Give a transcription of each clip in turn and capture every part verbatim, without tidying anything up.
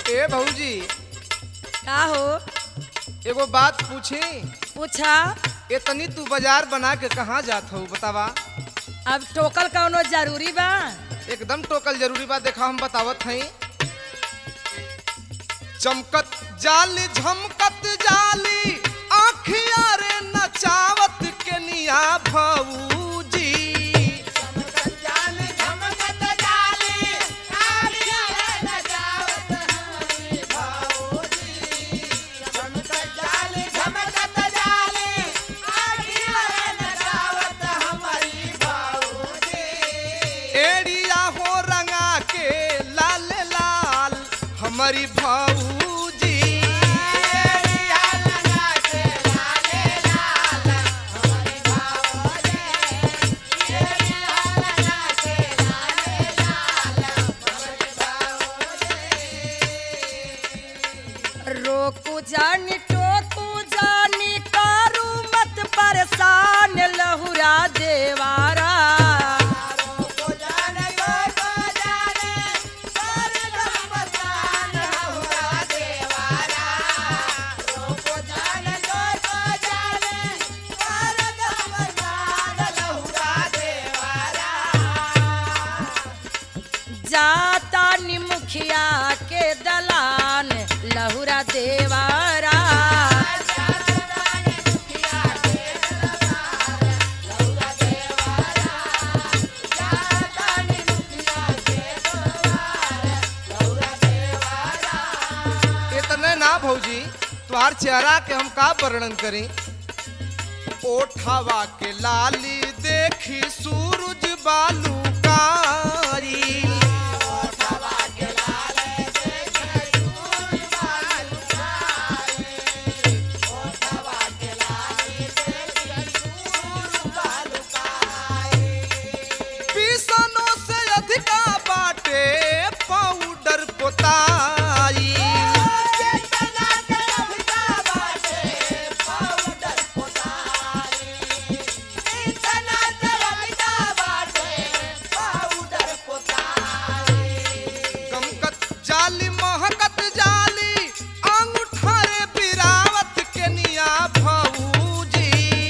ए भौजी का हो? एगो बात पूछी। पूछा। इतनी तू बाजार बना के कहाँ जात हो बतावा। अब टोकल कौनो जरूरी बा? एकदम टोकल जरूरी बा। देखा हम बतावत हई। चमकत जाली झमकत जाली आँखिया रे नचावत के निया भौजी। चमकत जाली झमकत जाली आँखिया रे नचावत हमारी भौजी। चमकत जाली झमकत जाली आँखिया रे नचावत हमारी भौजी। एड़िया हो रंगा के लाल लाल हमारी भौजी। रोकू जानी टोकू जानी कारू मत परेशान लहुरा देवारा। जाता नी मुखिया के दलान लहुरा देवारा। इतने ना भौजी तुम्हार चेहरा के हम का वर्णन करी। ओठवा के लाली देखी सूरज बालू कारी। पीसनों से अधिका बाटे पाउडर पोताई। गमकत जाली महकत जाली अंगूठा रे बिरावत के निया भौजी।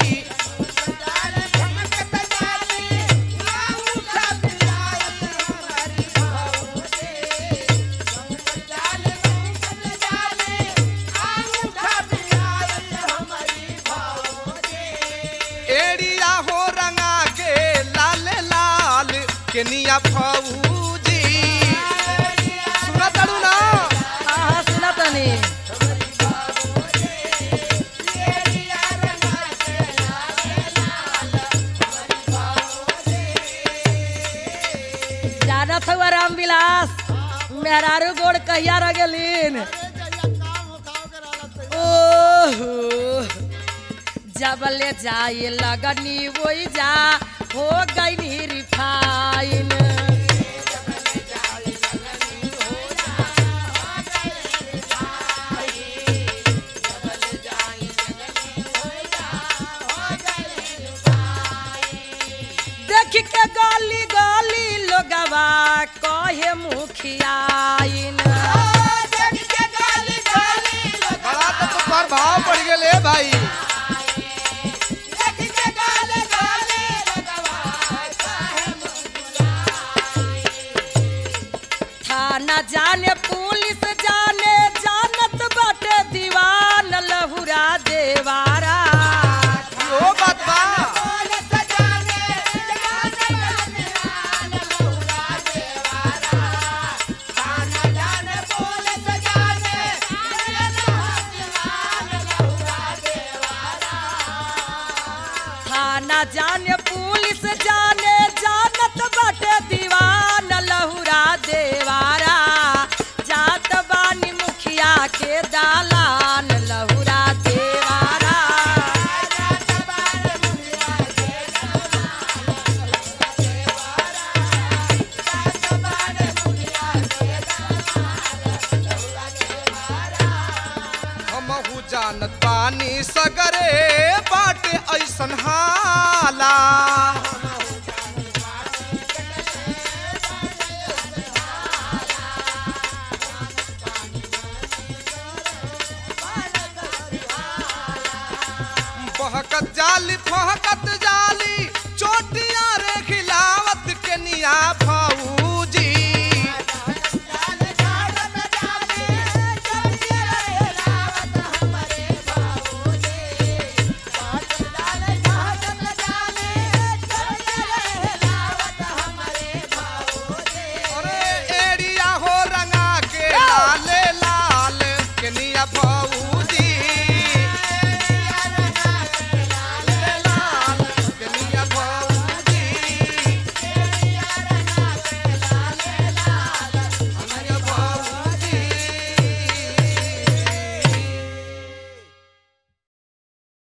एड़िया हो रंगा के लाल लाल के निया भौजी। सुना ताड़ू ना। हाँ सुना तनी। जानत हुआ राम विलास मेहरारू गोड़ कहिया रह गेलीन। ओहो जब ले जाए लगनी वही जा हो गई रिफाइन। देख के गाली गाली लोगवा कहे मुखियाइन। बड़ा तो तुम भाव पड़ गए भाई। थाना जाने पुलिस जाने जानत बाटे दीवान लहुरा देवारा। ओ बात बा। थाना जाने पुलिस जाने जानत बाटे दीवान लहुरा देवारा। जात बानी मुखिया के दालान लहुरा देवारा। हमहू जानत बानी सगरे बाटे ऐसन हाला। चमकत जाली फहकत